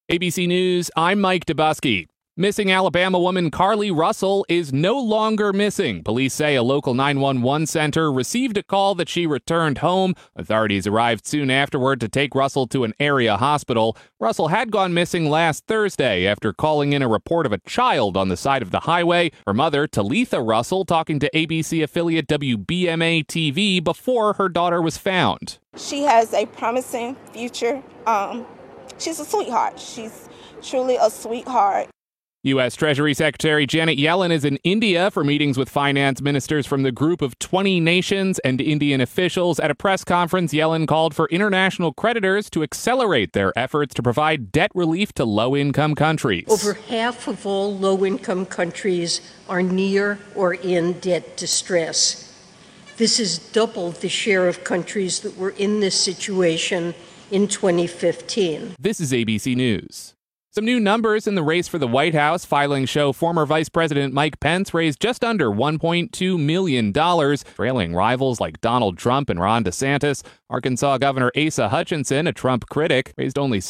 ABC News, I'm Mike Dubusky. Missing Alabama woman Carlee Russell is no longer missing. Police say a local 911 center received a call that she returned home. Authorities arrived soon afterward to take Russell to an area hospital. Russell had gone missing last Thursday after calling in a report of a child on the side of the highway. Her mother, Talitha Russell, talking to ABC affiliate WBMA TV before her daughter was found. She has a promising future. She's a sweetheart. She's truly a sweetheart. U.S. Treasury Secretary Janet Yellen is in India for meetings with finance ministers from the group of 20 nations and Indian officials. At a press conference, Yellen called for international creditors to accelerate their efforts to provide debt relief to low-income countries. Over half of all low-income countries are near or in debt distress. This is double the share of countries that were in this situation in 2015. This is ABC News. Some new numbers in the race for the White House. Filings show former Vice President Mike Pence raised just under $1.2 million, trailing rivals like Donald Trump and Ron DeSantis. Arkansas Governor Asa Hutchinson, a Trump critic, raised only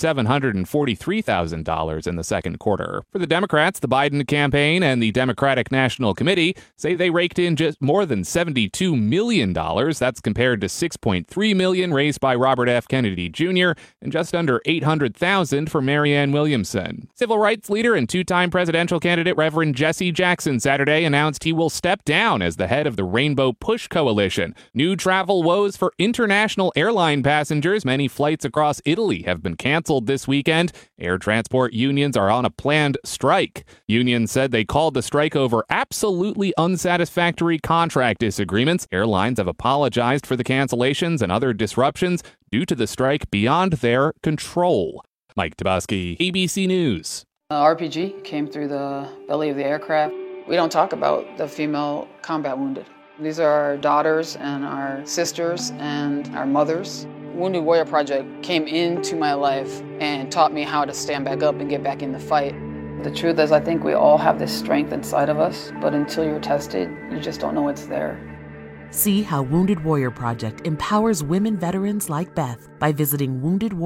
$743,000 in the second quarter. For the Democrats, the Biden campaign and the Democratic National Committee say they raked in just more than $72 million. That's compared to $6.3 million raised by Robert F. Kennedy Jr. and just under $800,000 for Marianne Williamson. Civil rights leader and two-time presidential candidate Reverend Jesse Jackson Saturday announced he will step down as the head of the Rainbow Push Coalition. New travel woes for international airline passengers. Many flights across Italy have been canceled this weekend. Air transport unions are on a planned strike. Unions said they called the strike over absolutely unsatisfactory contract disagreements. Airlines have apologized for the cancellations and other disruptions due to the strike beyond their control. Mike Dubusky, ABC News. RPG came through the belly of the aircraft. We don't talk about the female combat wounded. These are our daughters and our sisters and our mothers. Wounded Warrior Project came into my life and taught me how to stand back up and get back in the fight. The truth is, I think we all have this strength inside of us, but until you're tested, you just don't know it's there. See how Wounded Warrior Project empowers women veterans like Beth by visiting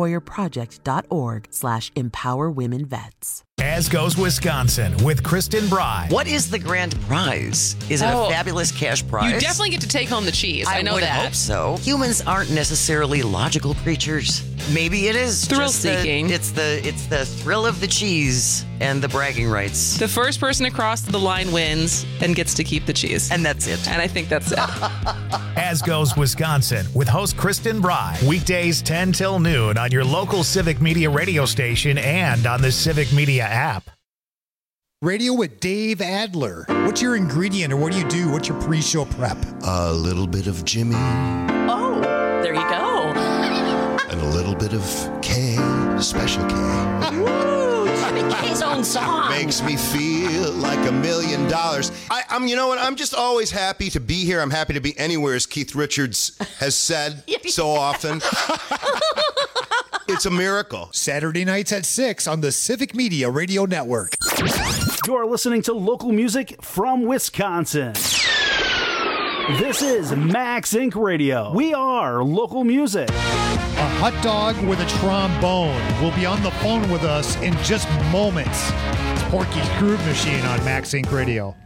woundedwarriorproject.org/empowerwomenvets. As Goes Wisconsin with Kristen Bry. What is the grand prize? Is it a fabulous cash prize? You definitely get to take home the cheese. I know that. I would hope so. Humans aren't necessarily logical creatures. Maybe it is thrill-seeking. It's the thrill of the cheese and the bragging rights. The first person across the line wins and gets to keep the cheese. And that's it. And I think that's it. As Goes Wisconsin with host Kristen Bry. Weekdays 10 till noon on your local Civic Media radio station and on the Civic Media app. Radio with Dave Adler. What's your ingredient or what do you do? What's your pre-show prep? A little bit of Jimmy. Oh, there you go. And a little bit of K, Special K. Woo, Jimmy K's own song. Makes me feel like $1 million. I'm, you know what? I'm just always happy to be here. I'm happy to be anywhere, as Keith Richards has said so often. It's a miracle. Saturday nights at 6 on the Civic Media Radio Network. You're listening to local music from Wisconsin. This is Max Inc. Radio. We are local music. A hot dog with a trombone will be on the phone with us in just moments. It's Porky's Groove Machine on Max Inc. Radio.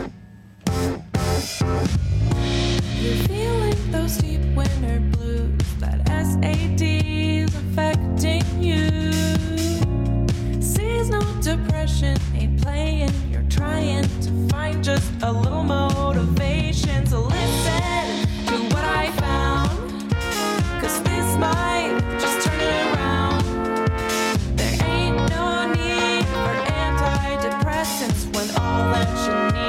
You're feeling those deep winter blues, that SAD's affecting you. Seasonal depression ain't playing, you're trying to find just a little motivation. So listen to what I found, 'cause this might just turn it around. There ain't no need for antidepressants when all that you need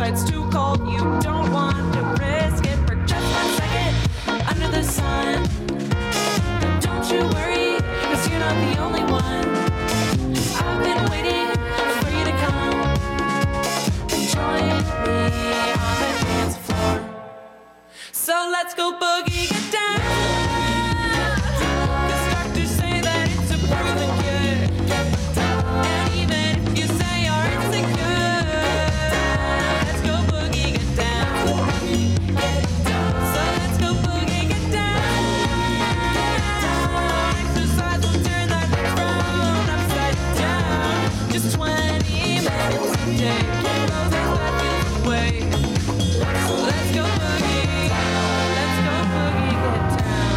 outside's too cold. You don't want to risk it for just 1 second under the sun. Don't you worry, 'cause you're not the only one. I've been waiting for you to come and join me on the dance floor. So let's go boogie, get down. 'Cause doctors say that it's a proven cure. And even if you say you're insecure, let's go boogie, get down. So let's go boogie, get down. Exercise will turn that frown upside down. Just 20 minutes a day. Those are that feels away. So let's go boogie. Let's go boogie, get down.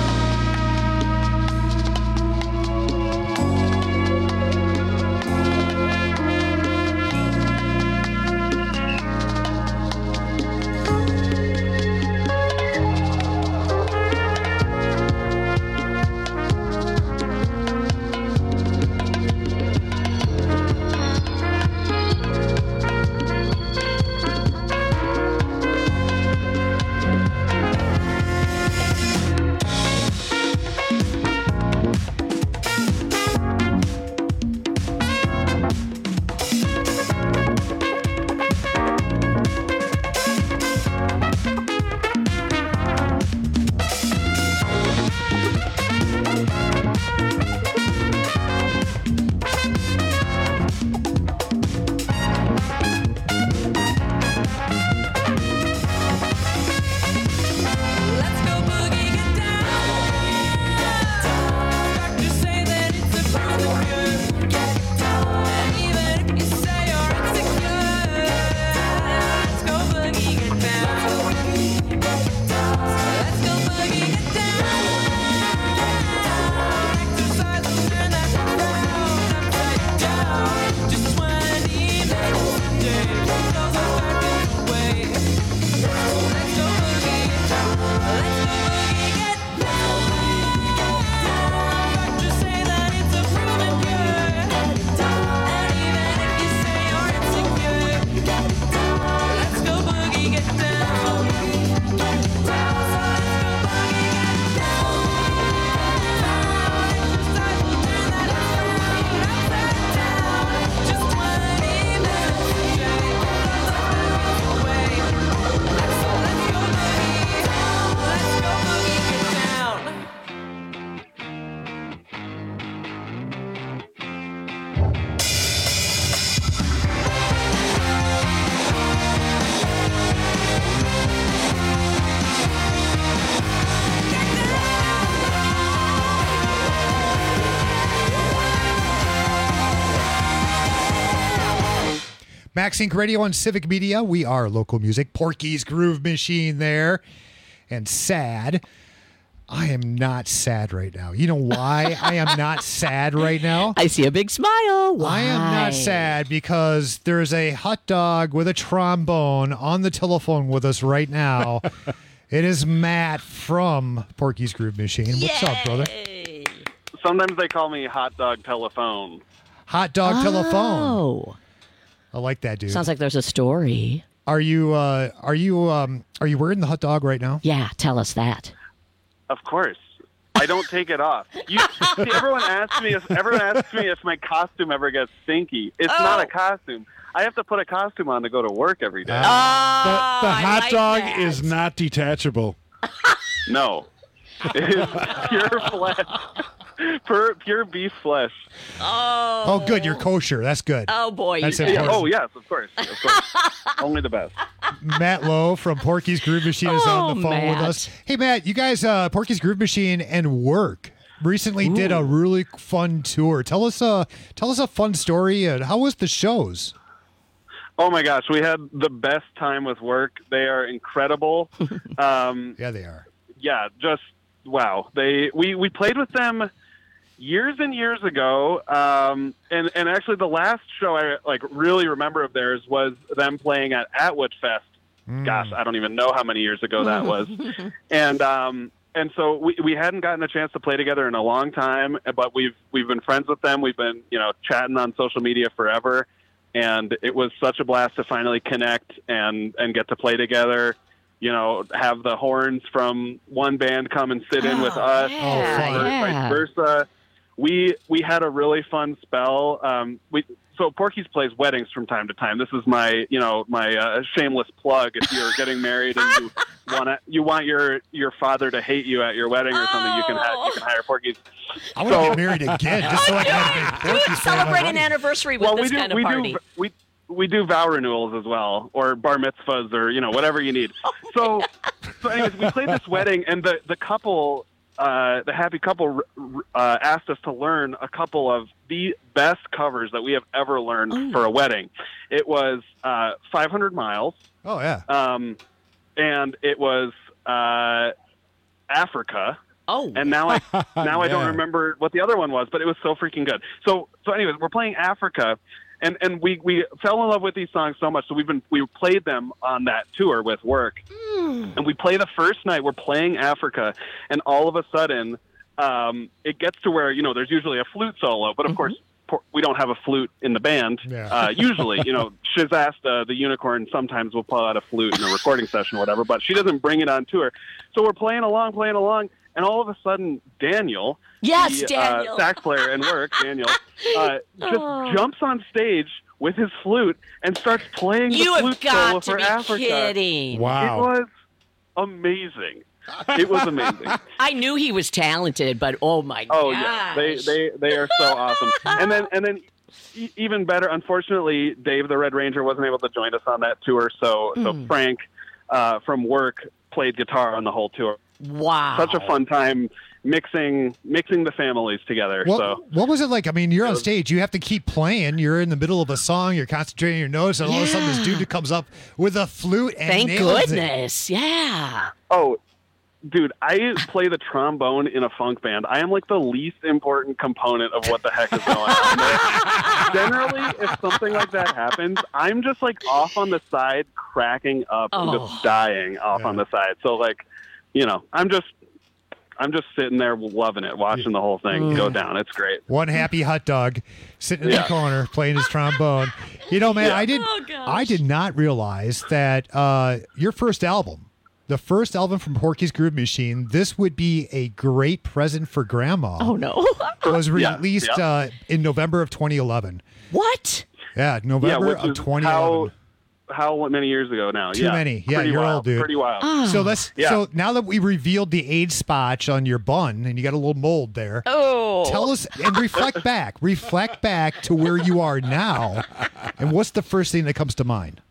Let's go boogie, get down. Doctors say that it's a proven cure. And even if you say you're insecure, let's go boogie, get down. Let's go boogie, get down. Exercise will turn that frown upside down. Just 20 minutes a day. Those are factors away. Let's go boogie. Let's go boogie, get down. Doctors say that it's a proven cure. And even if you say you're insecure, let's go boogie, get down. So let's go boogie, get down. Exercise will turn that frown upside down. Just 20 minutes a day. Those are factors away. So let's go boogie. Let's go boogie, get down. Max Inc. Radio on Civic Media. We are local music. Porky's Groove Machine there. And sad. I am not sad right now. You know why I am not sad right now? I see a big smile. Why? I am not sad because there's a hot dog with a trombone on the telephone with us right now. It is Matt from Porky's Groove Machine. What's up, brother? Sometimes they call me Hot Dog Telephone. Hot dog telephone. I like that, dude. Sounds like there's a story. Are you wearing the hot dog right now? Yeah, tell us that. Of course. I don't take it off. See, everyone asks me if my costume ever gets stinky. It's not a costume. I have to put a costume on to go to work every day. The hot dog is not detachable. No. It is pure flesh. Pure beef flesh. Oh, good. You're kosher. That's good. Oh, boy. That's Yeah, important. oh, yes, of course. Only the best. Matt Lowe from Porky's Groove Machine is on the phone with us. Hey, Matt, you guys, Porky's Groove Machine and Work recently did a really fun tour. Tell us a fun story. How was the shows? Oh my gosh, we had the best time with Work. They are incredible. Yeah, they are. Yeah, just wow. We played with them years and years ago, and actually the last show I really remember of theirs was them playing at Atwood Fest. Gosh, I don't even know how many years ago that was. And so we hadn't gotten a chance to play together in a long time, but we've been friends with them. We've been chatting on social media forever. and it was such a blast to finally connect and get to play together. You know, have the horns from one band come and sit in with us, or vice versa. We had a really fun spell. So Porky's plays weddings from time to time. This is my shameless plug. If you're getting married and you want your father to hate you at your wedding or something, you can hire Porky's. I want to get married again just so I can have Porky's celebrate an anniversary with this kind of party. We do vow renewals as well, or bar mitzvahs, or whatever you need. So anyways, we played this wedding, and the couple, the happy couple, asked us to learn a couple of the best covers that we have ever learned for a wedding. It was 500 Miles. Oh yeah. And it was Africa. Oh. And now I don't remember what the other one was, but it was so freaking good. So anyways, we're playing Africa. And we fell in love with these songs so much, so we played them on that tour with work. And we play the first night, we're playing Africa, and all of a sudden, it gets to where, there's usually a flute solo, but of course, we don't have a flute in the band. Usually, Shazasta, the unicorn, sometimes will pull out a flute in a recording session or whatever, but she doesn't bring it on tour. So we're playing along, and all of a sudden, Daniel, Daniel, sax player and work, Daniel, just jumps on stage with his flute and starts playing the flute solo for Africa. Kidding. Wow. It was amazing. It was amazing. I knew he was talented, but oh my god! Oh yeah, they are so awesome. And then even better, unfortunately, Dave the Red Ranger wasn't able to join us on that tour. So Frank from work played guitar on the whole tour. Wow, such a fun time mixing the families together. What was it like? I mean, you're on stage, you have to keep playing. You're in the middle of a song, you're concentrating on your notes, and all of a sudden this dude comes up with a flute and thank nails goodness, it. Yeah. Oh, dude, I play the trombone in a funk band. I am like the least important component of what the heck is going on. Generally, if something like that happens, I'm just like off on the side, cracking up and just dying off on the side. So like, I'm just sitting there loving it, watching the whole thing go down. It's great. One happy hot dog sitting in the corner playing his trombone. Man, I did not realize that your first album, the first album from Porky's Groove Machine, this would be a great present for Grandma. Oh no! Was released in November of 2011. What? Yeah, November of 2011. How many years ago now? Too many. Yeah, you're old, dude. Pretty wild. So So now that we revealed the age spotch on your bun and you got a little mold there, tell us and reflect back to where you are now, and what's the first thing that comes to mind?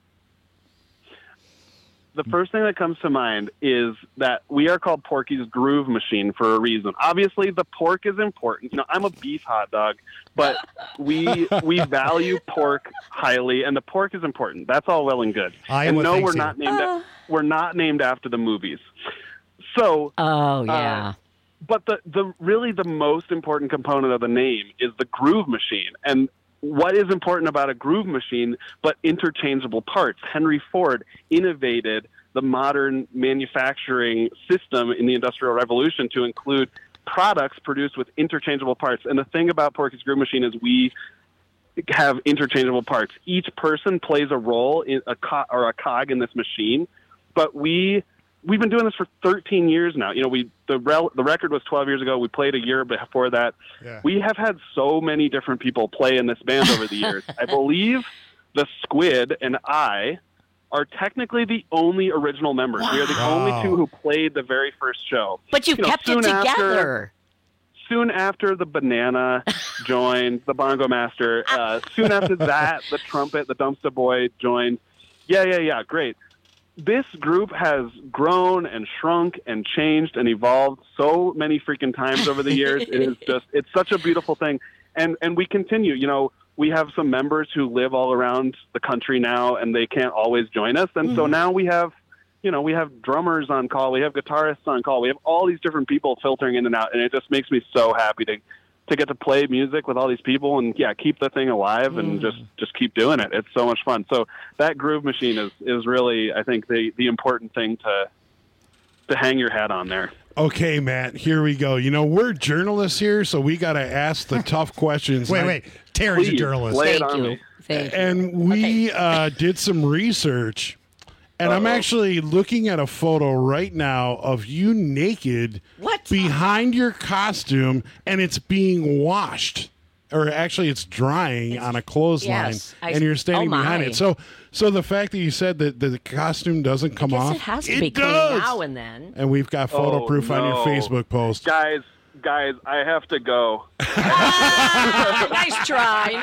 The first thing that comes to mind is that we are called Porky's Groove Machine for a reason. Obviously, the pork is important. I'm a beef hot dog, but we value pork highly, and the pork is important. That's all well and good. We're not named after the movies. So, but the most important component of the name is the groove machine, and what is important about a groove machine but interchangeable parts? Henry Ford innovated the modern manufacturing system in the Industrial Revolution to include products produced with interchangeable parts. And the thing about Porky's Groove Machine is we have interchangeable parts. Each person plays a role in a cog in this machine, but we've been doing this for 13 years now. The record was 12 years ago. We played a year before that. Yeah. We have had so many different people play in this band over the years. I believe the Squid and I are technically the only original members. Wow. We are the only two who played the very first show. But you kept it together. Soon after the Banana joined, the Bongo Master. Soon after that, the Trumpet, the Dumpster Boy joined. Yeah, great. This group has grown and shrunk and changed and evolved so many freaking times over the years. It's such a beautiful thing. And we continue, we have some members who live all around the country now and they can't always join us. And so now we have, we have drummers on call. We have guitarists on call. We have all these different people filtering in and out. And it just makes me so happy to get to play music with all these people and keep the thing alive and just keep doing it. It's so much fun. So that groove machine is really, I think, the important thing to hang your hat on there. Okay, Matt, here we go. We're journalists here, so we got to ask the tough questions. Wait. Terry's a journalist. Lay it on me. Thank you. And we did some research, and I'm actually looking at a photo right now of you naked behind your costume, and it's being washed. Or actually, it's drying on a clothesline, and you're standing behind it. So the fact that you said that the costume doesn't come off, it has to be clean does. now and then. And we've got photo proof on your Facebook post. Guys, I have to go. Nice try.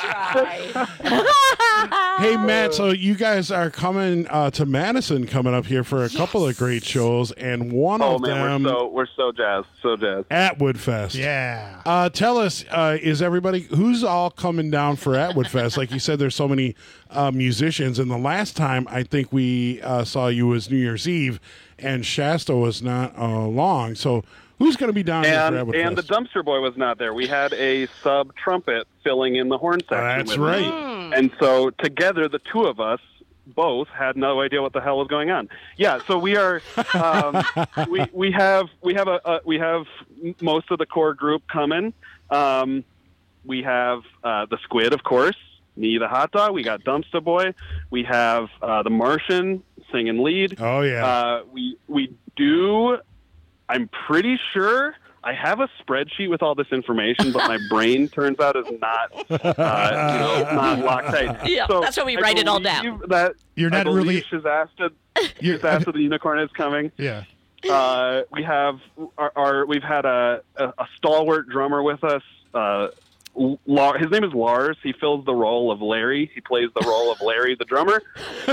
Hey, Matt, so you guys are coming to Madison coming up here for a couple of great shows, and one of them... we're so jazzed. Atwood Fest. Yeah. Tell us, who's all coming down for Atwood Fest? Like you said, there's so many musicians, and the last time I think we saw you was New Year's Eve, and Shasta was not along, so... Who's going to be down here for Atwood Fest? And the Dumpster Boy was not there. We had a sub trumpet filling in the horn section. That's right. And so together, the two of us both had no idea what the hell was going on. Yeah, so we are. We have most of the core group coming. We have the Squid, of course. Me, the Hot Dog. We got Dumpster Boy. We have the Martian singing lead. Oh yeah. We do. I'm pretty sure I have a spreadsheet with all this information, but my brain turns out is not, not locked tight. Yeah, so that's why we write it all down. That you're not really Shazasta the Unicorn is coming. Yeah. We have we've had a stalwart drummer with us. His name is Lars. He fills the role of Larry. He plays the role of Larry, the drummer.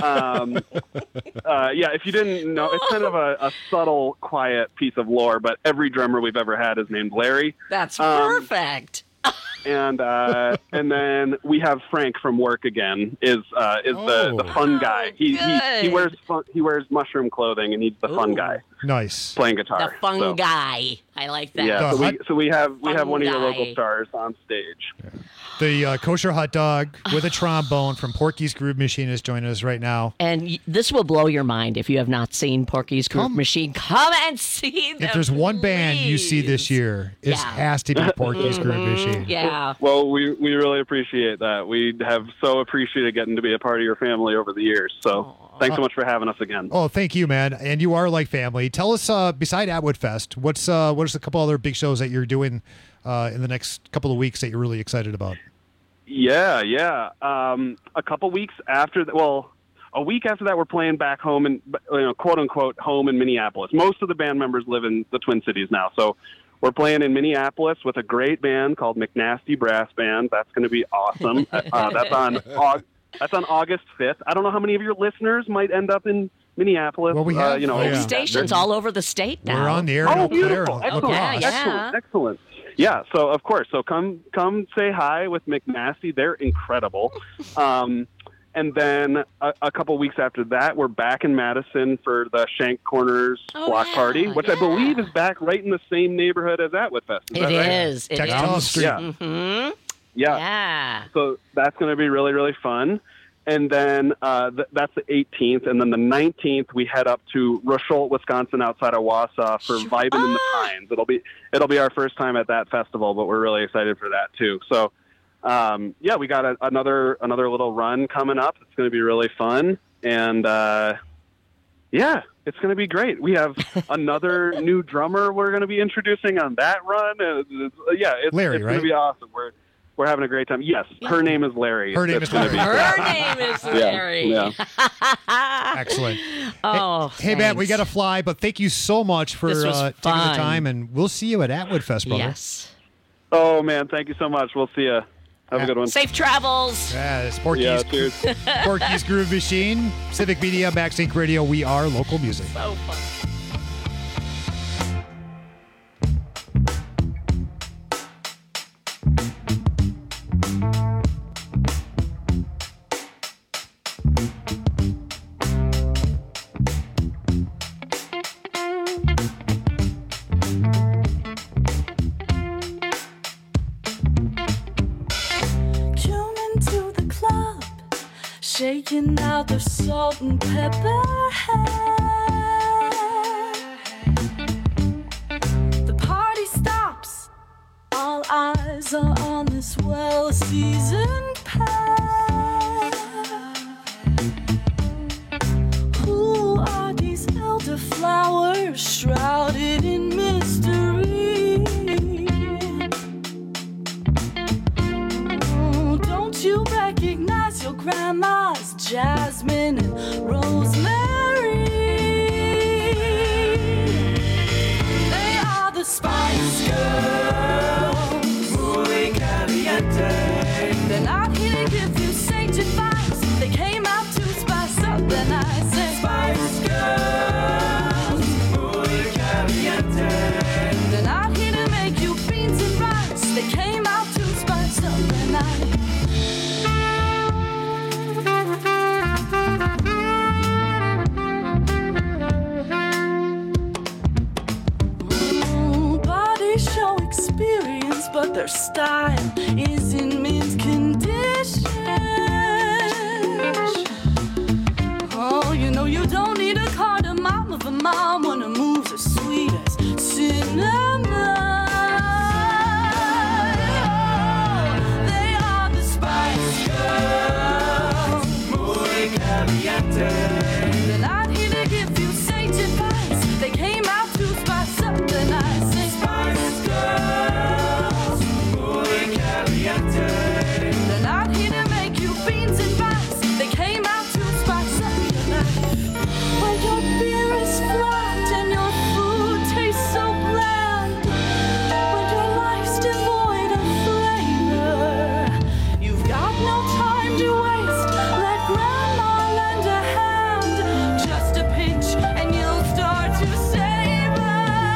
If you didn't know, it's kind of a subtle, quiet piece of lore, but every drummer we've ever had is named Larry. That's perfect. And then we have Frank from work again. Is the fun guy. He wears mushroom clothing, and he's the fun guy. Nice. Playing guitar. The fun guy. I like that. Yeah. So we have one of your local stars on stage. The kosher hot dog with a trombone from Porky's Groove Machine is joining us right now. And this will blow your mind if you have not seen Porky's Groove Machine. Come and see them. If there's one band you see this year, it has to be Porky's Groove Machine. Yeah. Well, we really appreciate that. We have so appreciated getting to be a part of your family over the years. So thanks so much for having us again. Oh, thank you, man. And you are like family. Tell us, beside Atwood Fest, what's a couple other big shows that you're doing in the next couple of weeks that you're really excited about? Yeah. A couple weeks after a week after that, we're playing back home in, quote unquote, home in Minneapolis. Most of the band members live in the Twin Cities now. So we're playing in Minneapolis with a great band called McNasty Brass Band. That's going to be awesome. That's on August 5th. I don't know how many of your listeners might end up in Minneapolis. Well, we have stations all over the state now. We're on the air. Oh, beautiful. Excellent. Excellent. Yeah, so of course. So come say hi with McNasty. They're incredible. And then a couple weeks after that, we're back in Madison for the Shank Corners Block Party, which I believe is back right in the same neighborhood as Atwood Fest. It is. It is. Down the street. Yeah. Mm-hmm. Yeah. So that's going to be really, really fun. And then that's the 18th. And then the 19th, we head up to Rushholt, Wisconsin, outside of Wausau for Vibin' in the Pines. It'll be our first time at that festival, but we're really excited for that too. So, we got another little run coming up. It's going to be really fun. And, it's going to be great. We have another new drummer we're going to be introducing on that run. It's Larry, it's right? going to be awesome. We're having a great time. Yes, her name is Larry. Her name is Larry. Yeah. Excellent. Oh, hey Matt, we got to fly, but thank you so much for taking the time, and we'll see you at Atwood Fest, brother. Yes. Oh man, thank you so much. We'll see you. Have a good one. Safe travels. Yeah, it's Porky's, cheers. Porky's Groove Machine, Civic Media, Max Inc. Radio. We are local music. So fun. Shaking out the salt and pepper The party stops. All eyes are on this well-seasoned pair. recognize your grandmas, Jasmine and Rosemary. They are the Spice Girls, muy caliente. They're not here to give you sage advice. They came out to spice up the night. Say, Spice Girls, muy caliente. They're not here to make you beans and rice. They came out to spice up the night. Show experience, but their style is in mint condition. Oh, you know you don't need a cardamom of a mom when her moves are sweet as cinnamon. Oh, they are the Spice Girls, muy caliente. They're not here to give you sage advice. They came out to spice up the night. They're not here to make you beans and rice. They came out to spice up your life. When your beer is flat and your food tastes so bland, when your life's devoid of flavor, you've got no time to waste. Let grandma lend a hand, just a pinch and you'll start to savor.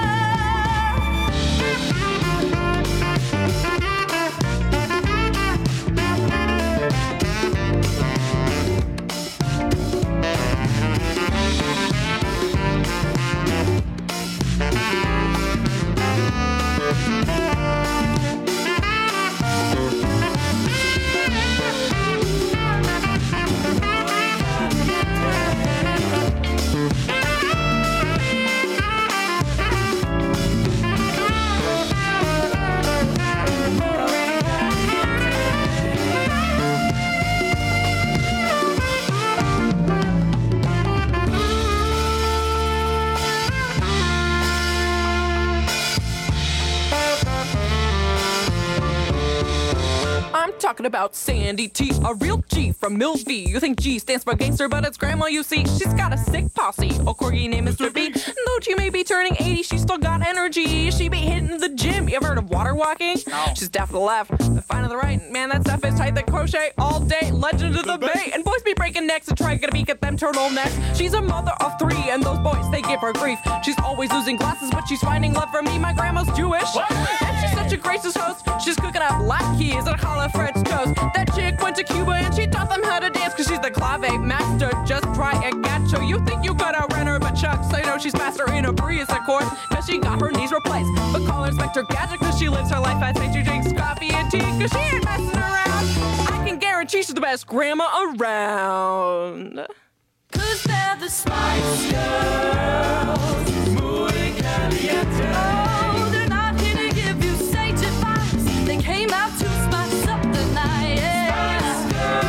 Talking about Sandy T, a real G from Milvie. You think G stands for gangster, but it's grandma, you see. She's got a sick posse, a corgi named Mr. B. Though she may be turning 80, she still got energy. She be hitting the gym. You ever heard of water walking? No. She's deaf to the left, but fine to the right. Man, that stuff is tight. That crochet all day. Legend of the Bay. And boys be breaking necks and trying to beak at them turtlenecks. She's a mother of 3, and those boys, they give her grief. She's always losing glasses, but she's finding love from me. My grandma's Jewish. And she's such a gracious host. She's cooking up black keys and challah French toast. That chick went to Cuba and she taught them how to dance, cause she's the clave master. Just try a gacho. You think you could outrun her, but Chuck, so you know she's master in a breeze, of course, cause she got her knees replaced. But call her Inspector Gadget, cause she lives her life as she drinks coffee and tea, cause she ain't messing around. I can guarantee she's the best grandma around. Cause they're the Spice Girls, muy caliente. Oh, they're not here to give you sage advice. They came out to spice up the night. Spice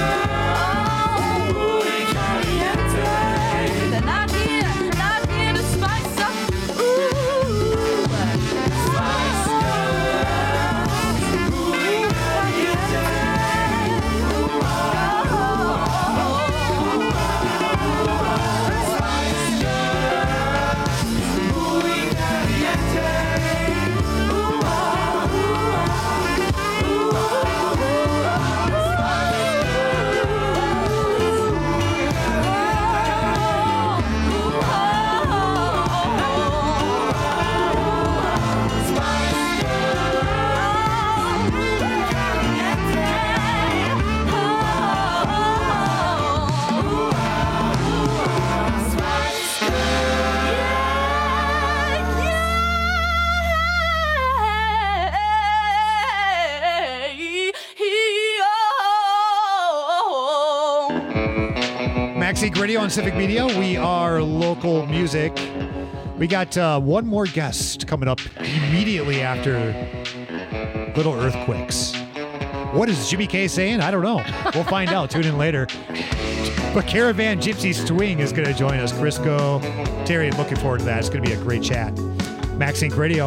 Girls, muy caliente. They're not here to spice up. Ooh, Spice Girls, muy caliente. Maxink Radio on Civic Media. We are local music. We got one more guest coming up immediately after Little Earthquakes. What is Jimmy K saying? I don't know. We'll find out. Tune in later. But Caravan Gypsy Swing is going to join us. Crisco, Terry, I'm looking forward to that. It's going to be a great chat. Maxink Radio.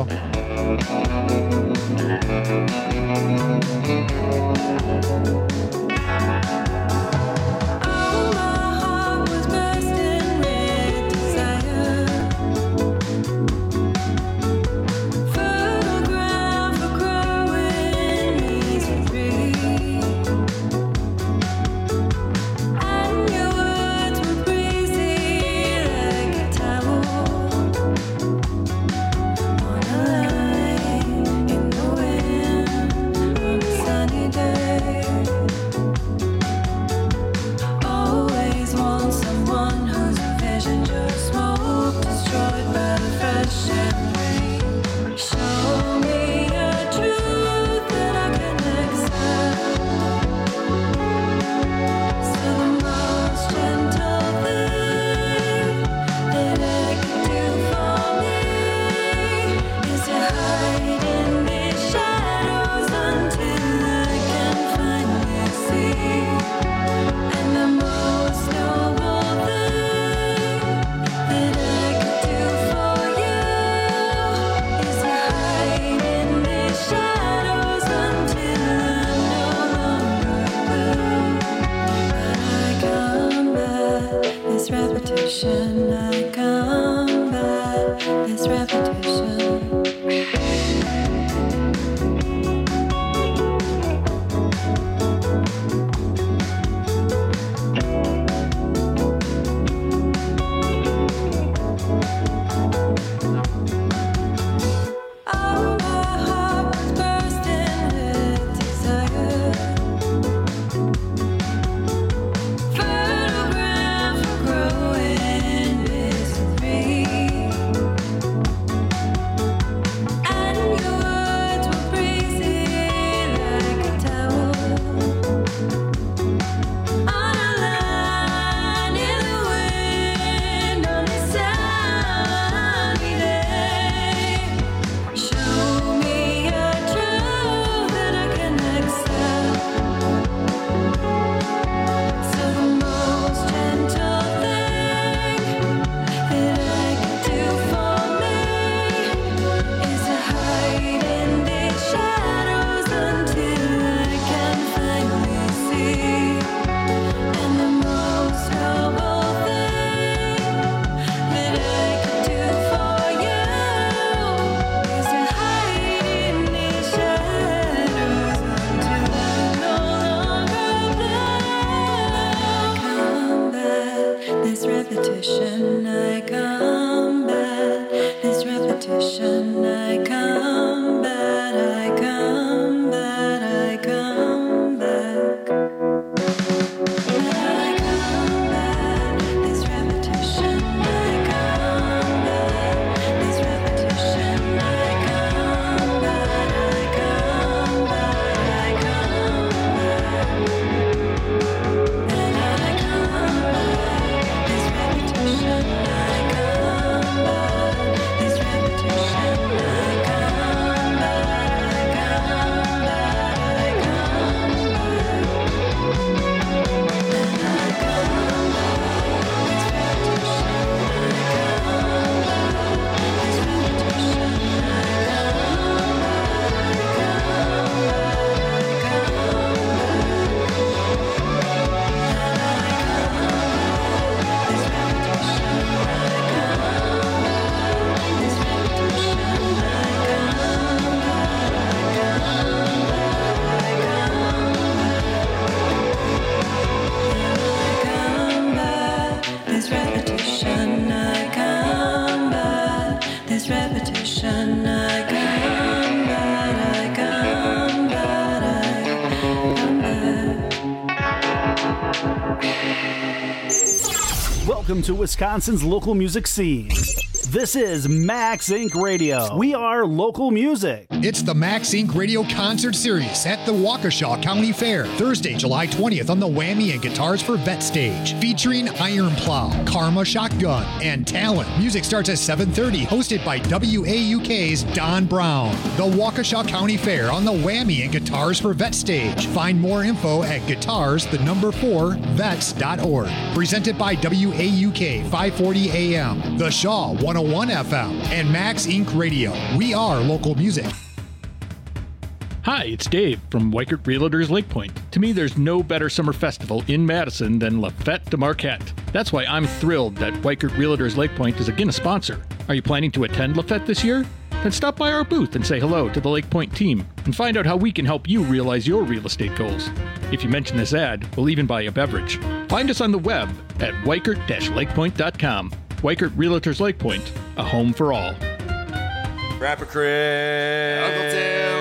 Welcome to Wisconsin's local music scene. This is Max Inc. Radio. We are local music. It's the Max Inc. Radio Concert Series at the Waukesha County Fair, Thursday, July 20th on the Whammy and Guitars for Vet stage, featuring Iron Plow, Karma Shotgun, and Talent. Music starts at 7:30, hosted by WAUK's Don Brown. The Waukesha County Fair on the Whammy and Guitars for Vet stage. Find more info at guitars4vets.org. Presented by WAUK 540 AM, The Shaw 101 FM, and Max Inc. Radio. We are local music. Hi, it's Dave from Weichert Realtors Lake Point. To me, there's no better summer festival in Madison than La Fête de Marquette. That's why I'm thrilled that Weichert Realtors Lake Point is again a sponsor. Are you planning to attend La Fête this year? Then stop by our booth and say hello to the Lake Point team and find out how we can help you realize your real estate goals. If you mention this ad, we'll even buy a beverage. Find us on the web at weichert-lakepoint.com. Weichert Realtors Lake Point, a home for all. Rapper Chris, Uncle Tim,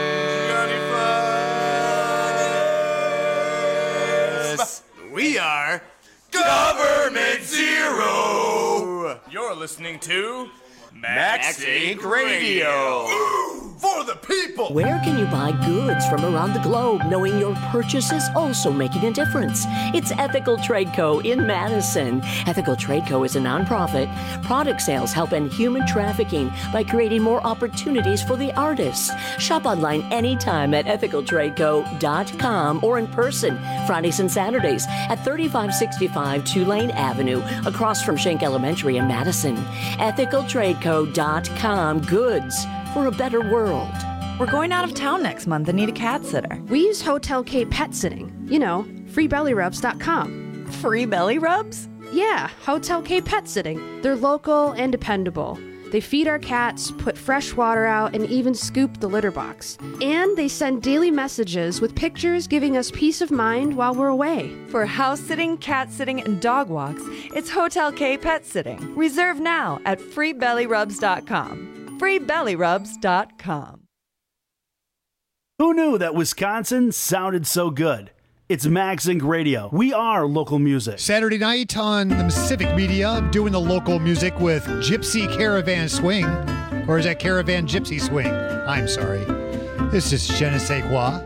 Johnny Fuzz. We are Government Zero. You're listening to Max Inc. Radio. For the people. Where can you buy goods from around the globe knowing your purchase is also making a difference? It's Ethical Trade Co. in Madison. Ethical Trade Co. is a nonprofit. Product sales help end human trafficking by creating more opportunities for the artists. Shop online anytime at ethicaltradeco.com or in person Fridays and Saturdays at 3565 Tulane Avenue across from Schenck Elementary in Madison. ethicaltradeco.com. Goods for a better world. We're going out of town next month and need a cat sitter. We use Hotel K Pet Sitting. You know, freebellyrubs.com. Free belly rubs? Yeah, Hotel K Pet Sitting. They're local and dependable. They feed our cats, put fresh water out, and even scoop the litter box. And they send daily messages with pictures giving us peace of mind while we're away. For house sitting, cat sitting, and dog walks, it's Hotel K Pet Sitting. Reserve now at freebellyrubs.com. freebellyrubs.com. Who knew that Wisconsin sounded so good? It's Max Inc. Radio. We are local music. Saturday night on the Civic Media, doing the local music with Gypsy Caravan Swing. Or is that Caravan Gypsy Swing? I'm sorry. This is Je ne sais quoi.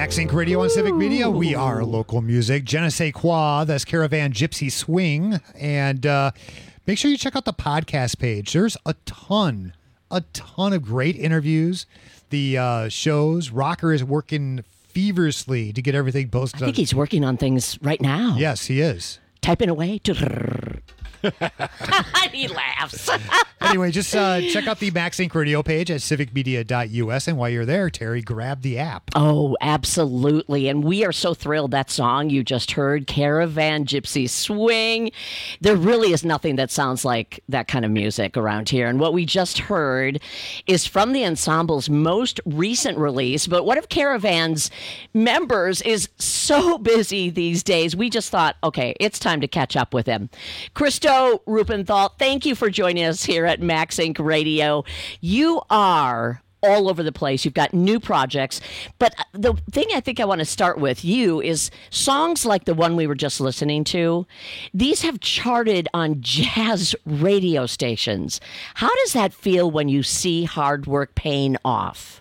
Max Inc. Radio on Civic Media. We are local music. Je ne sais quoi, that's Caravan Gypsy Swing. And make sure you check out the podcast page. There's a ton of great interviews. The shows. Rocker is working feverishly to get everything posted. I think he's working on things right now. Yes, he is. Typing away. He laughs. Anyway, just check out the Max Inc. Radio page at civicmedia.us. And while you're there, Terry, grab the app. Oh, absolutely. And we are so thrilled. That song you just heard, Caravan Gypsy Swing. There really is nothing that sounds like that kind of music around here. And what we just heard is from the ensemble's most recent release. But one of Caravan's members is so busy these days, we just thought, okay, it's time to catch up with him. Christo Rupenthal, thank you for joining us here at Max Inc. Radio. You are all over the place. You've got new projects. But the thing I think I want to start with you is songs like the one we were just listening to. These have charted on jazz radio stations. How does that feel when you see hard work paying off?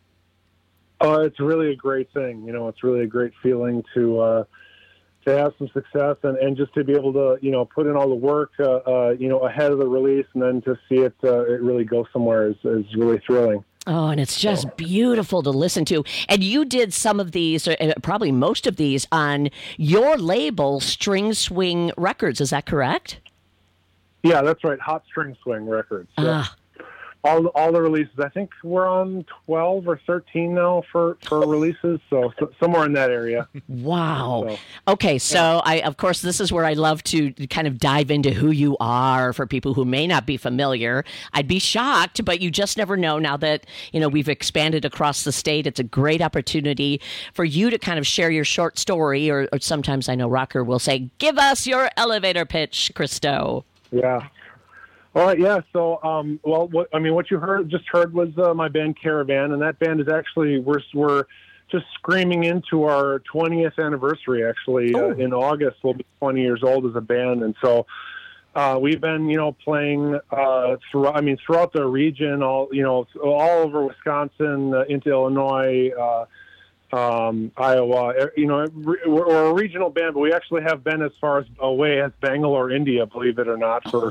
It's really a great thing. You know, it's really a great feeling to have some success and just to be able to, put in all the work, ahead of the release and then to see it really go somewhere is really thrilling. Oh, and it's just beautiful to listen to. And you did some of these, or probably most of these, on your label, String Swing Records. Is that correct? Yeah, that's right. Hot String Swing Records. Yeah. All the releases. I think we're on 12 or 13 now for releases, so somewhere in that area. Wow. So, okay, so of course, this is where I love to kind of dive into who you are for people who may not be familiar. I'd be shocked, but you just never know. Now that we've expanded across the state, it's a great opportunity for you to kind of share your short story, or sometimes I know Rocker will say, "Give us your elevator pitch, Christo." Yeah. All right, yeah. So, what you just heard was my band Caravan, and that band is actually we're just screaming into our 20th anniversary. Actually, in August we'll be 20 years old as a band, and so we've been playing throughout the region, all over Wisconsin, into Illinois. Iowa, we're a regional band, but we actually have been as far away as Bangalore, India, believe it or not, for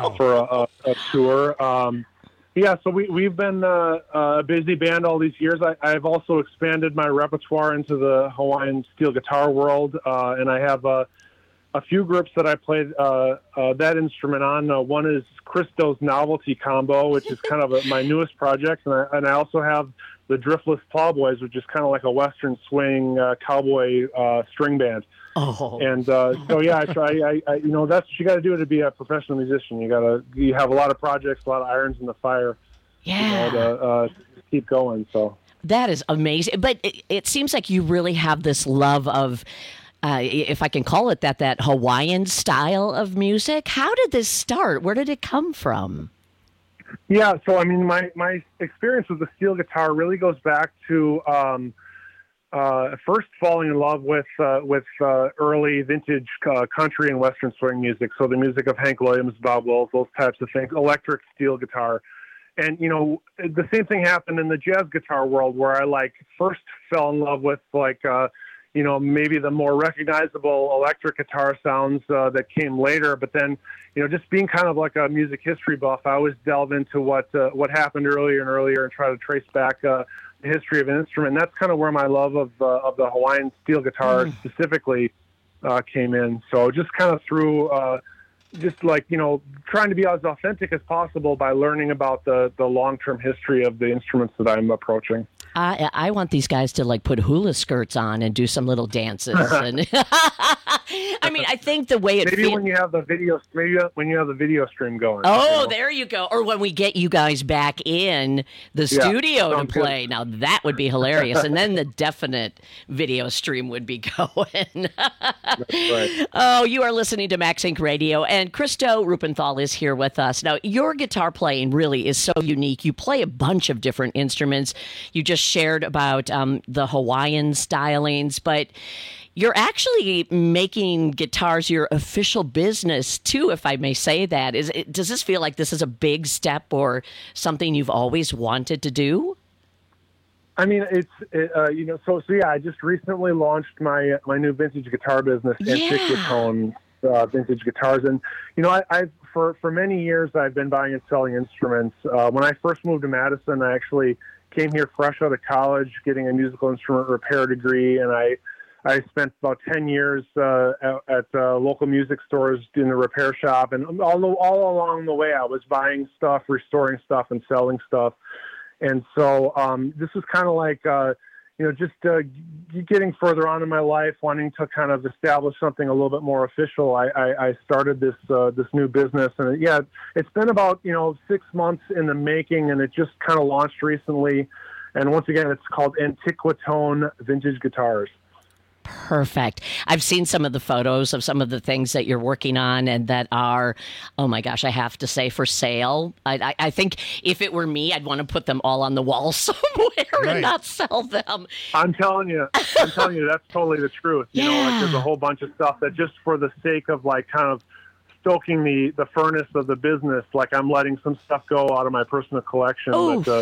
a tour. So we've been a busy band all these years. I've also expanded my repertoire into the Hawaiian steel guitar world, and I have a few groups that I played that instrument on. One is Christo's Novelty Combo, which is kind of my newest project, and I also have the Driftless Plowboys, which is kind of like a Western swing cowboy string band. Oh, and I try. That's what you got to do to be a professional musician. You have a lot of projects, a lot of irons in the fire. Yeah, to keep going. So that is amazing. But it seems like you really have this love of, if I can call it that Hawaiian style of music. How did this start? Where did it come from? Yeah, so my experience with the steel guitar really goes back to first falling in love with early vintage country and Western swing music. So the music of Hank Williams, Bob Wills, those types of things, electric steel guitar. And the same thing happened in the jazz guitar world, where I first fell in love with maybe the more recognizable electric guitar sounds that came later. But then, just being kind of like a music history buff, I always delve into what happened earlier and earlier and try to trace back the history of an instrument. And that's kind of where my love of the Hawaiian steel guitar specifically came in. So just kind of through trying to be as authentic as possible by learning about the long-term history of the instruments that I'm approaching. I want these guys to put hula skirts on and do some little dances. And I think the way it maybe when you have the video stream going. Oh, there you go. Or when we get you guys back in the studio to play. Good. Now that would be hilarious. And then the definite video stream would be going. That's right. Oh, you are listening to Max Inc. Radio, and Christo Rupenthal is here with us. Now, your guitar playing really is so unique. You play a bunch of different instruments. You just shared about the Hawaiian stylings, but you're actually making guitars your official business too, if I may say that. Does this feel like this is a big step or something you've always wanted to do? I mean, so yeah. I just recently launched my new vintage guitar business, Antiquatone Vintage Guitars, and I've for many years I've been buying and selling instruments. When I first moved to Madison, I actually came here fresh out of college, getting a musical instrument repair degree, and I spent about 10 years at local music stores in the repair shop, and all along the way I was buying stuff, restoring stuff, and selling stuff. And so this is kind of like, just getting further on in my life, wanting to kind of establish something a little bit more official. I started this new business, and it's been about 6 months in the making, and it just kind of launched recently. And once again, it's called Antiquatone Vintage Guitars. Perfect. I've seen some of the photos of some of the things that you're working on and that are, oh my gosh, I have to say, for sale. I think if it were me, I'd want to put them all on the wall somewhere and not sell them. I'm telling you, that's totally the truth. There's a whole bunch of stuff that just for the sake of kind of stoking the furnace of the business, I'm letting some stuff go out of my personal collection. Oof. But,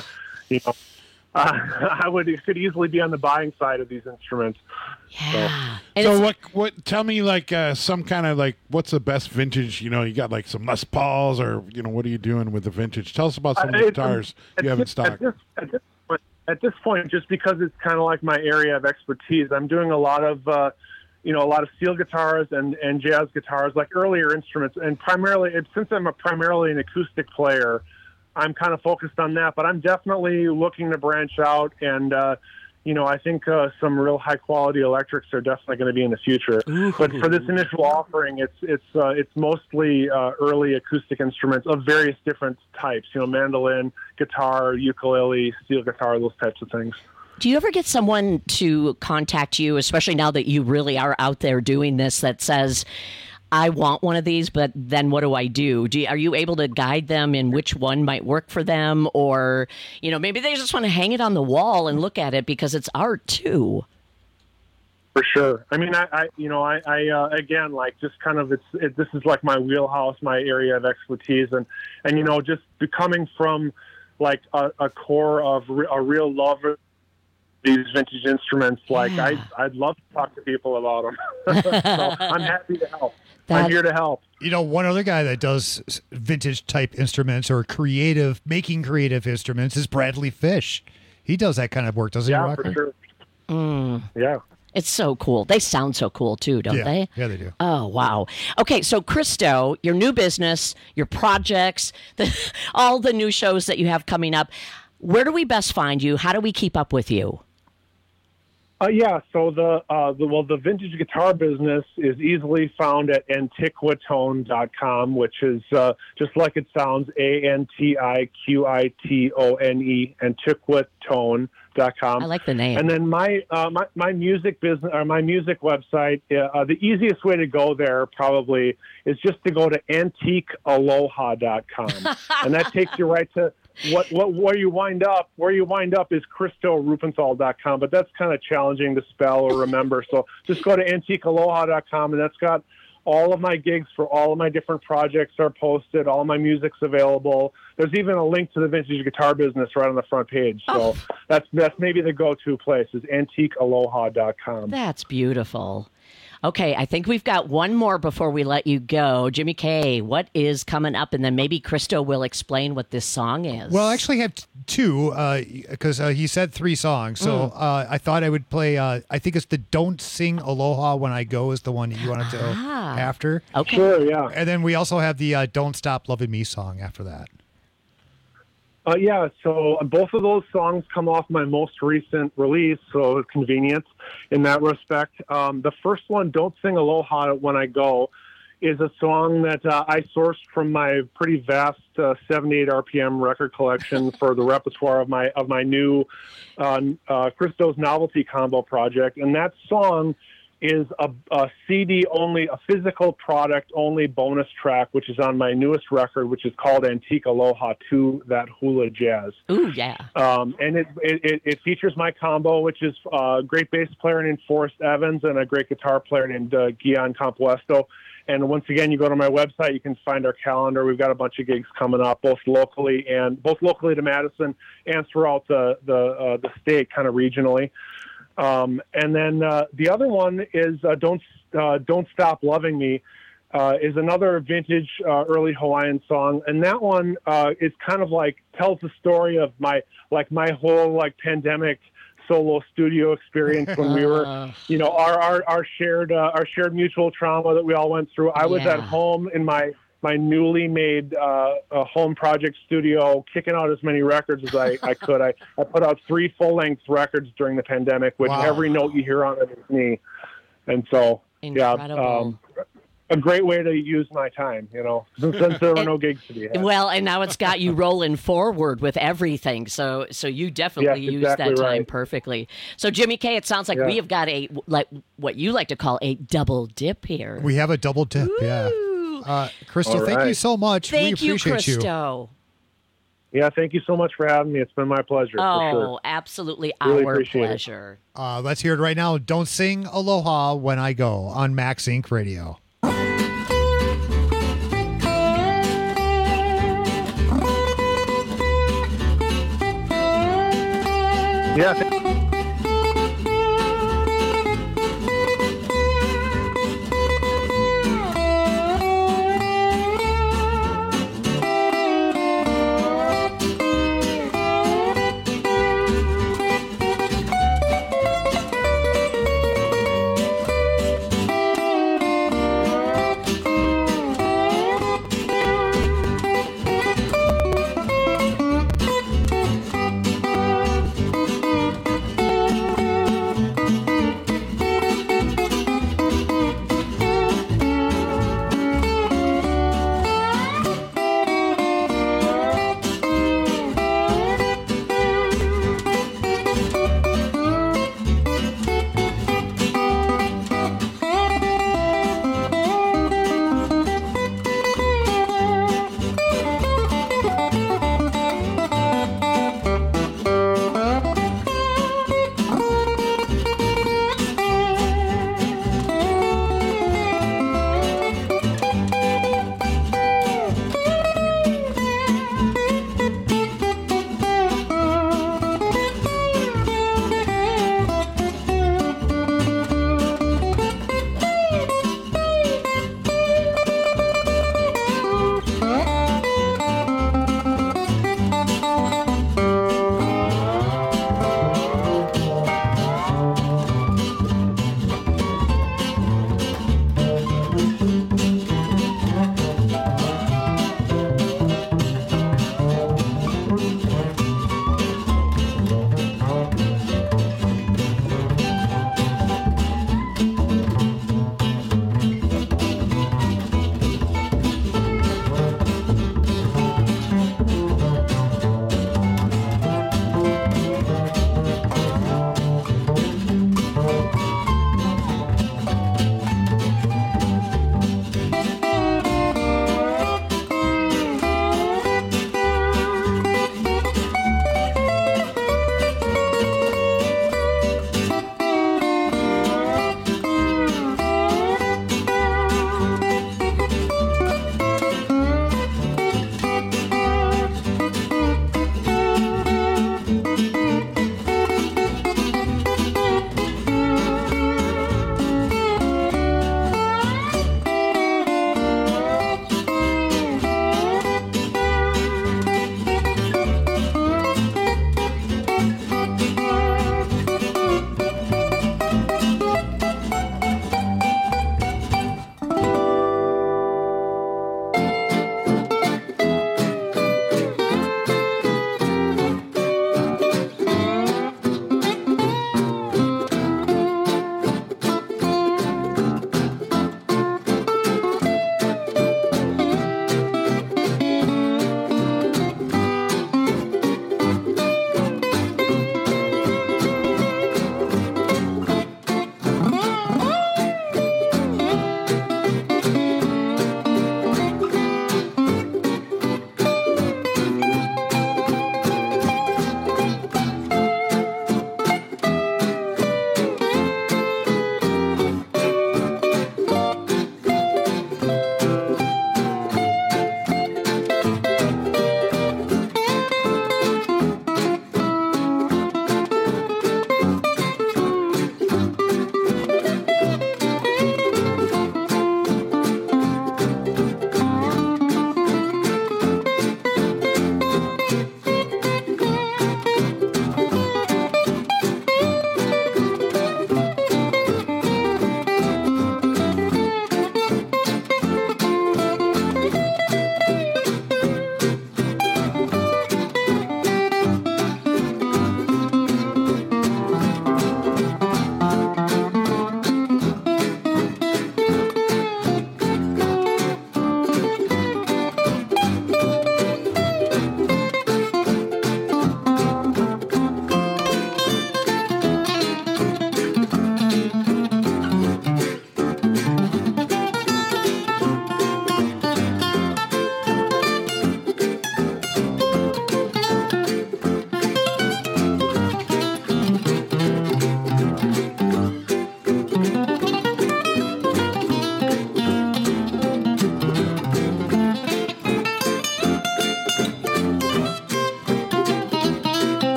it could easily be on the buying side of these instruments. Yeah. So what? Tell me some kind of what's the best vintage? You got some Les Pauls, or what are you doing with the vintage? Tell us about some of the guitars you have in stock. At this point, just because it's kind of like my area of expertise, I'm doing a lot of steel guitars and jazz guitars, like earlier instruments, and primarily since I'm primarily an acoustic player, I'm kind of focused on that, but I'm definitely looking to branch out, and I think some real high quality electrics are definitely going to be in the future. Ooh. But for this initial offering, it's mostly early acoustic instruments of various different types. Mandolin, guitar, ukulele, steel guitar, those types of things. Do you ever get someone to contact you, especially now that you really are out there doing this, that says, I want one of these, but then what do I do? Are you able to guide them in which one might work for them? Or, maybe they just want to hang it on the wall and look at it because it's art too. For sure. I mean, I again, just kind of, this is like my wheelhouse, my area of expertise. And just coming from a core of a real love of these vintage instruments, I'd love to talk to people about them. So I'm happy to help. I'm here to help. One other guy that does vintage type instruments or making creative instruments is Bradley Fish. He does that kind of work, doesn't he, Rocco? Yeah, for sure. Yeah. It's so cool. They sound so cool too, don't they? Yeah, they do. Oh, wow. Okay, so Christo, your new business, your projects, all the new shows that you have coming up, where do we best find you? How do we keep up with you? So the vintage guitar business is easily found at antiquatone.com, which is just like it sounds, ANTIQUITONE, antiquatone.com. I like the name. And then my music business, or my music website, the easiest way to go there probably is just to go to antiquealoha.com, and that takes you right to where you wind up is ChristoRupenthal.com, but that's kind of challenging to spell or remember. So just go to antiquealoha.com, and that's got all of my gigs for all of my different projects are posted. All my music's available. There's even a link to the vintage guitar business right on the front page. So that's maybe the go-to place is antiquealoha.com. That's beautiful. Okay, I think we've got one more before we let you go. Jimmy K, what is coming up? And then maybe Christo will explain what this song is. Well, I actually have two, because he said 3 songs. So I thought I would play, I think it's the Don't Sing Aloha When I Go is the one that you wanted to after. Okay. Sure, yeah. And then we also have the Don't Stop Loving Me song after that. So both of those songs come off my most recent release, so convenience in that respect. The first one, Don't Sing Aloha When I Go, is a song that I sourced from my pretty vast 78 RPM record collection for the repertoire of my new Christo's Novelty Combo project. And that song is a CD only, a physical product only bonus track, which is on my newest record, which is called Antique Aloha 2, That Hula Jazz. Ooh, yeah. And it features my combo, which is a great bass player named Forrest Evans and a great guitar player named Gian Compuesto. And once again, you go to my website, you can find our calendar. We've got a bunch of gigs coming up, both locally to Madison and throughout the state, kind of regionally. And then the other one is Don't Stop Loving Me. Is another vintage early Hawaiian song, and that one is kind of like tells the story of my whole pandemic solo studio experience when we were, our shared mutual trauma that we all went through. I was at home in my newly made home project studio, kicking out as many records as I could. I put out 3 full-length records during the pandemic, with every note you hear on it is me, and so incredible. A great way to use my time, since there were no gigs to be had. Well, and now it's got you rolling forward with everything, so you definitely used that time perfectly. So, Jimmy K, it sounds like we have got what you like to call a double dip here. We have a double dip, Crystal, thank you so much. We appreciate Crystal. Yeah, thank you so much for having me. It's been my pleasure. Oh, for sure. Absolutely really our pleasure. Let's hear it right now. Don't Sing Aloha When I Go on Max Inc. Radio. Yeah.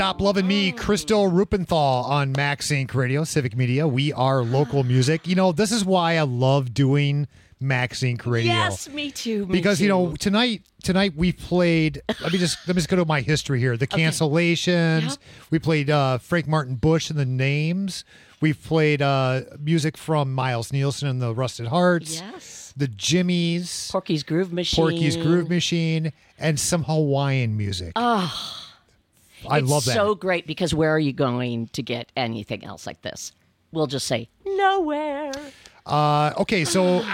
Stop Loving Me, Crystal Rupenthal on Max Inc. Radio, Civic Media. We are local music. You know, this is why I love doing Max Inc. Radio. Yes, me too. Because you know, tonight we played. Let me just go to my history here. The Cancellations. Yep. We played Frank Martin Bush and the Names. We've played music from Miles Nielsen and the Rusted Hearts. Yes. The Jimmies. Porky's Groove Machine. And some Hawaiian music. Oh, I love that. It's so great because where are you going to get anything else like this? We'll just say nowhere. Okay, so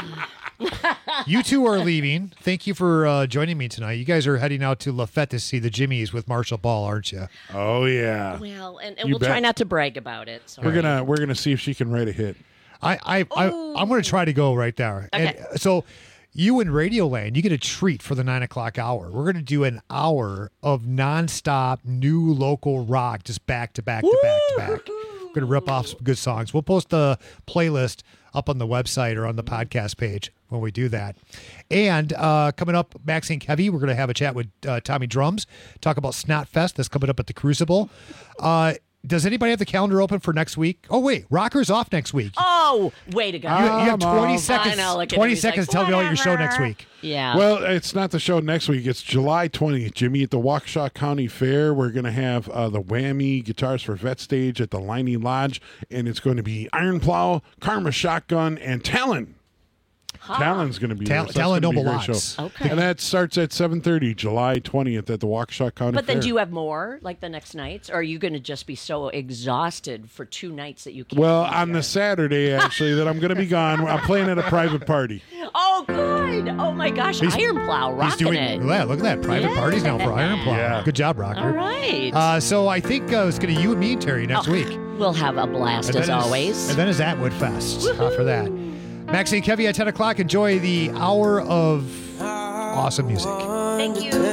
you two are leaving. Thank you for joining me tonight. You guys are heading out to Lafette to see the Jimmies with Marshall Ball, aren't you? Oh yeah. Well, and You we'll try bet. not to brag about it. So. We're gonna see if she can write a hit. I'm going to try to go right there. Okay. And so you in Radioland, you get a treat for the 9 o'clock hour. We're going to do an hour of nonstop new local rock, just back to back to back to back. We're going to rip off some good songs. We'll post the playlist up on the website or on the podcast page when we do that. And coming up, Max Inc. Heavy, we're going to have a chat with Tommy Drums, talk about Snotfest that's coming up at the Crucible. Does anybody have the calendar open for next week? Oh, wait, Rocker's off next week. Oh, way to go. You have 20 seconds. I know, look at 20 him, he's seconds like, to tell me about your show whatever. next week. Yeah. Well, it's not the show next week. It's July 20th, Jimmy, at the Waukesha County Fair. We're going to have the Whammy Guitars for Vet stage at the Liney Lodge, and it's going to be Iron Plow, Karma Shotgun, and Talon. Talon's going to be there. So Talon that's gonna be a Noble great Lots. show. Okay. And that starts at 7:30, July 20th at the Waukesha County But Fair. then do you have more, like the next nights? Or are you going to just be so exhausted for 2 nights that you can't? Well, on the Saturday, actually, that I'm going to be gone, I'm playing at a private party. Oh, good. Oh, my gosh. Iron Plow, rocking it. Yeah, look at that. Private parties now for Iron Plow. Yeah. Good job, Rocker. All right. So I think it's going to you and me, Terry, next week. We'll have a blast, And then as is- always. And then is Atwood Fest for that. Max and Kevy at 10 o'clock. Enjoy the hour of awesome music. Thank you.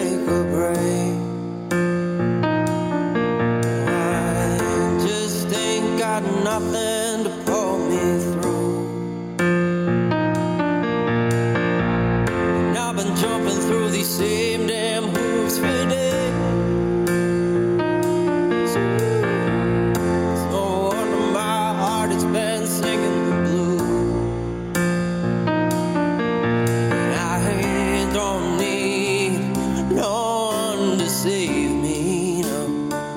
I just ain't got nothing to pull me through. And I've been jumping through these same damn hoops for days. It's no wonder my heart has been singing the blues. And I don't need no one to save me, no.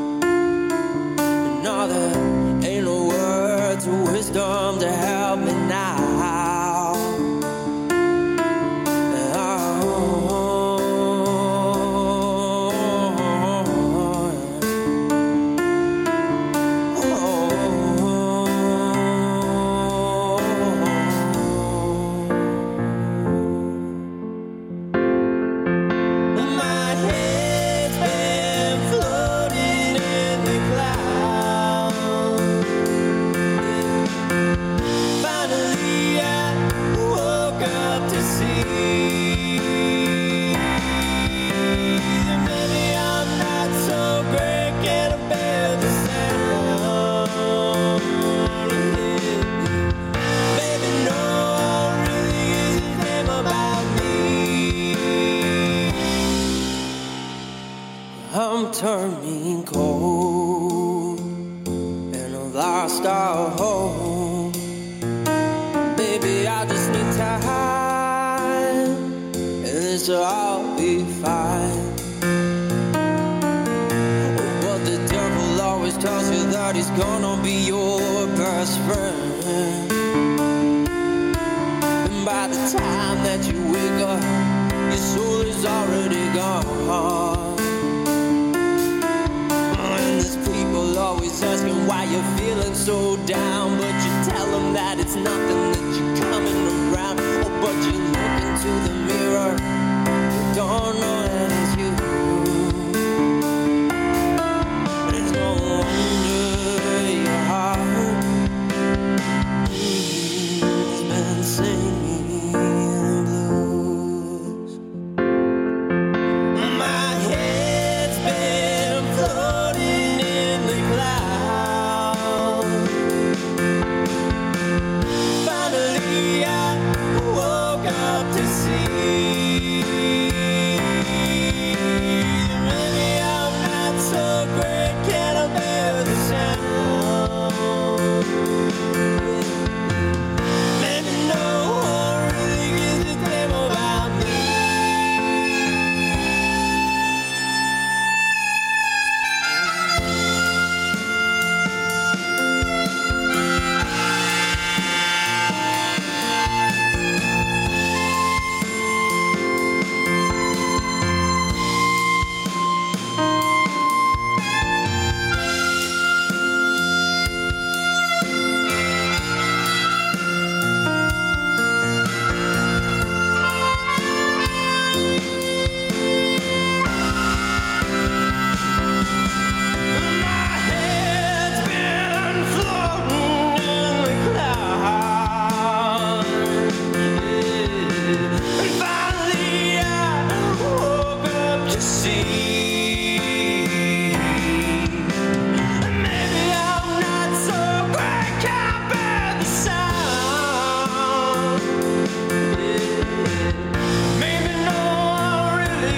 No, there ain't no words of wisdom to help me now. My head's been floating in the clouds. Finally, I woke up to see that maybe I'm not so great. Can I bear the sound? Baby, no one really gives a damn about me. I'm turning cold and I've lost all hope. Baby, I just need time and this'll all be fine. Oh, but the devil always tells you that he's gonna be your best friend. And by the time that you wake up, your soul is already gone. And there's people always asking why you're feeling so down, but you tell them that it's nothing, that you're coming around. Oh, but you look into the mirror, you don't know that it's you. And it's no wonder your heart has been singing blues. My head's been floating in the clouds. Finally, I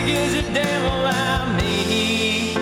gives a damn about me?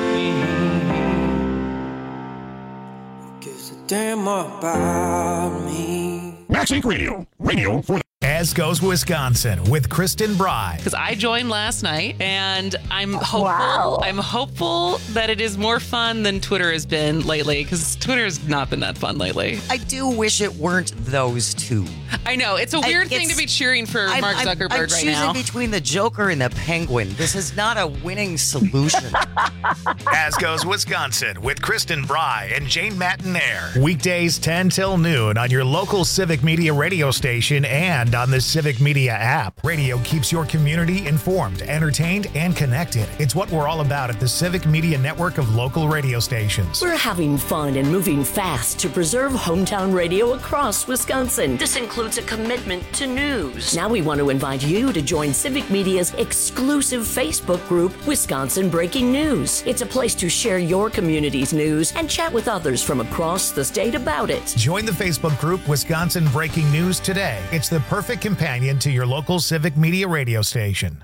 Who gives a damn about me? Max Inc. Radio for the As Goes Wisconsin with Kristen Bry. Because I joined last night, and I'm hopeful. Wow. I'm hopeful that it is more fun than Twitter has been lately. Because Twitter has not been that fun lately. I do wish it weren't those two. I know it's a weird thing to be cheering for Mark Zuckerberg I'm right now. choosing between the Joker and the Penguin. This is not a winning solution. As Goes Wisconsin with Kristen Bry and Jane Matinaire. Weekdays 10 till noon on your local Civic Media radio station and on the Civic Media app. Radio keeps your community informed, entertained, and connected. It's what we're all about at the Civic Media network of local radio stations. We're having fun and moving fast to preserve hometown radio across Wisconsin. This includes a commitment to news. Now we want to invite you to join Civic Media's exclusive Facebook group, Wisconsin Breaking News. It's a place to share your community's news and chat with others from across the state about it. Join the Facebook group Wisconsin Breaking News today. It's the perfect companion to your local Civic Media radio station.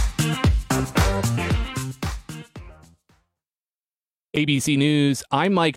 ABC News, I'm Mike